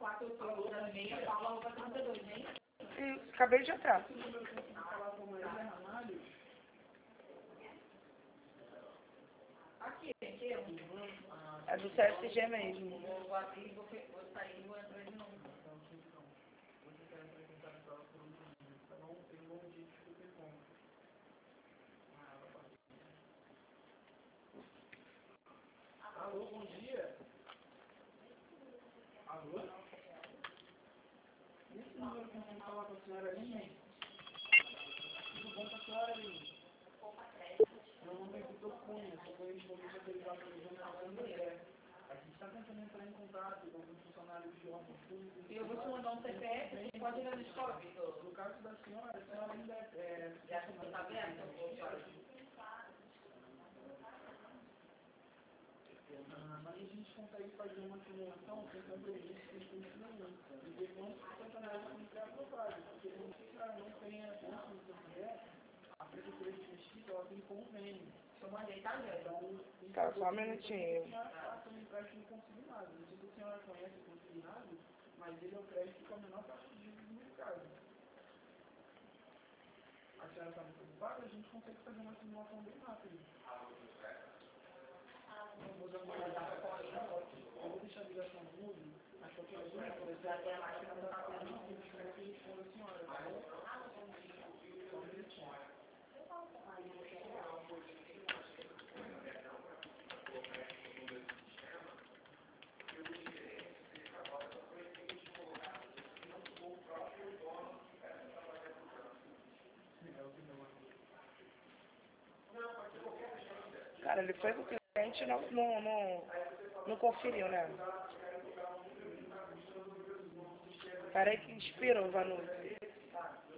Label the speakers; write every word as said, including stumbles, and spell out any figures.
Speaker 1: E acabei de entrar. É do C S G mesmo.
Speaker 2: Alô, bom dia. Alô? Nesse número que eu vou falar com a senhora Aline. Tudo bom com a senhora Aline? Meu nome é Vitor Cunha, sou correspondente autorizado pelo jornal André. A gente está tentando entrar em contato com alguns funcionários de órgãos públicos.
Speaker 3: Eu vou te mandar um C P F, você pode ir na escola, Vitor.
Speaker 2: No caso da senhora, a senhora ainda é...
Speaker 3: Já que você está aberto?
Speaker 2: Ah, mas a gente consegue fazer uma simulação sem compromisso com o funcionamento. E ver quantos funcionários vão ser aprovados. Porque se a senhora não tem a bolsa no seu quiser, a prefeitura de Mesquita, ela tem convênio.
Speaker 3: Eu mandei, tá, Jé?
Speaker 1: Tá, só um minutinho.
Speaker 2: Faça um empréstimo consignado. Não sei se a senhora conhece o consignado, mas ele é o crédito com a menor taxa de juros do mercado. A senhora está muito ocupada, a gente consegue fazer uma simulação bem rápida. Eu vou deixar a ligação no mudo, mas qualquer coisa, por exemplo, a senhora está perdendo o risco que eu respondo a senhora, tá bom? Só um minutinho.
Speaker 1: Cara, ele foi pro cliente e não, não, não, não conferiu, né? Peraí que inspirou, Vanucci.